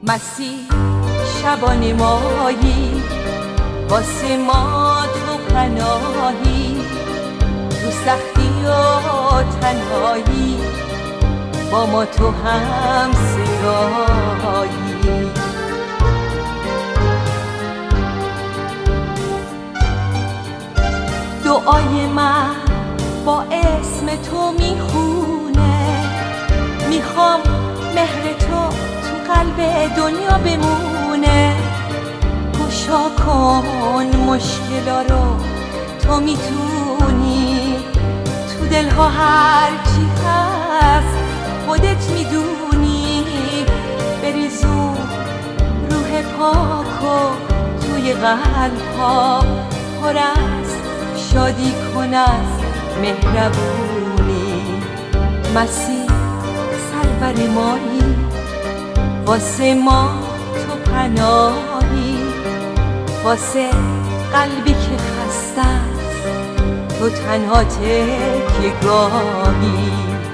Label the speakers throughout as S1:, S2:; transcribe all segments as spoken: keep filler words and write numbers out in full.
S1: مسیح شبانه مایی، واسه ما تو پناهی، تو سختی و تنهایی با ما تو هم صدایی. دعای من با اسم تو میخونه، میخوام مهر تو تو قلب دنیا بمونه. گشا کن مشکلا رو، تو میتونی، تو دلها هر چی هست خودت میدونی. بریزون روح پاکو توی قلبها، پر از شادی کن از مهربونی. مسیح سرور مایی، واسه ما تو پناهی، واسه قلبی که خسته است تو تنها تکیه‌گاهی.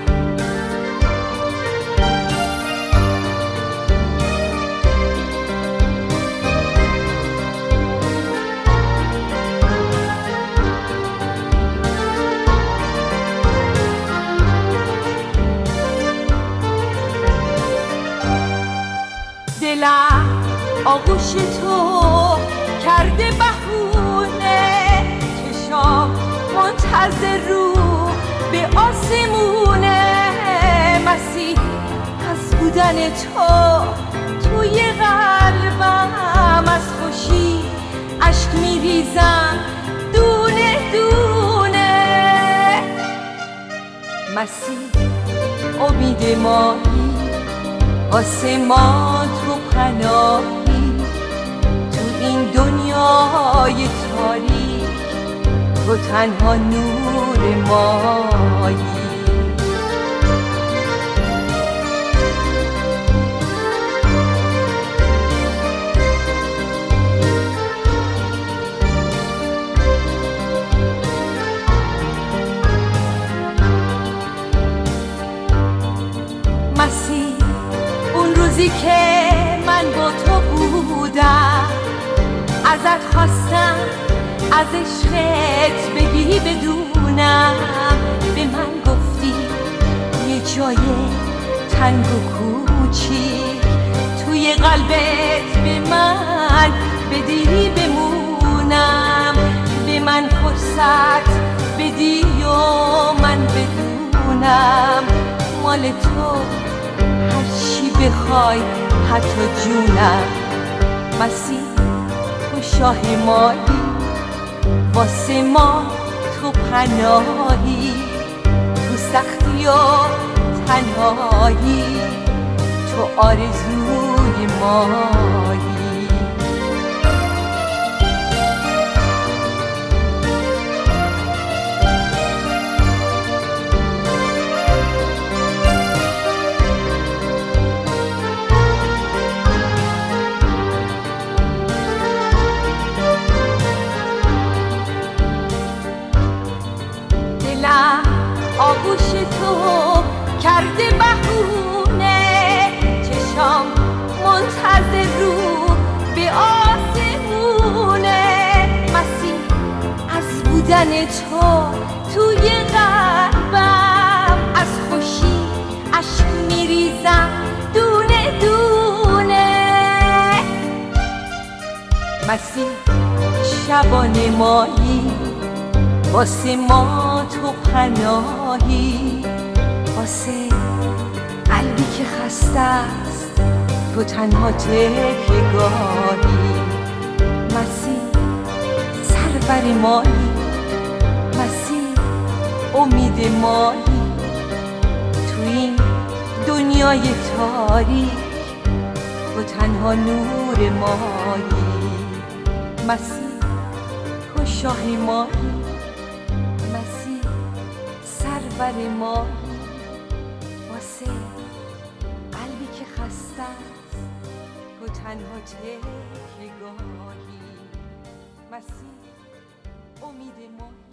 S1: دلم آغوش تو کرده بهونه، چشام منتظر رو به آسمونه. مسیح از بودن تو توی قلبم، از خوشی اشک میریزم دونه دونه. مسیح امید مایی، واسه ما تو پناهی، تو این دنیای تاریک تو تنها نور مایی. مسیح اون روزی که من با تو بودم، ازت خواستم از عشقت بگی بدونم. به من گفتی یه جای تنگ و کوچیک توی قلبت به من بدی بمونم. به من فرصت بدی و من بدونم مال تو هر چی بخوای، حتی جونم. مسیح تو شاه مایی، واسه ما تو پناهی، تو سختی و تنهایی تو آرزوی مایی. آغوش تو کرده بهونه، چشام منتظر رو به آسمونه. مسیح از بودن تو توی قلبم، از خوشی اشک میریزم دونه دونه. مسیح شبانه مایی، واسه ما تو پناهی، واسه قلبی که خسته است تو تنها تکیه‌گاهی. مسیح سرور مایی، مسیح امید مایی، تو این دنیای تاریک تو تنها نور مایی. مسیح تو شاه مایی، مسیح سرور مایی، واسه قلبی که خسته است تو تنها تکیه‌گاهی. مسیح امید مایی.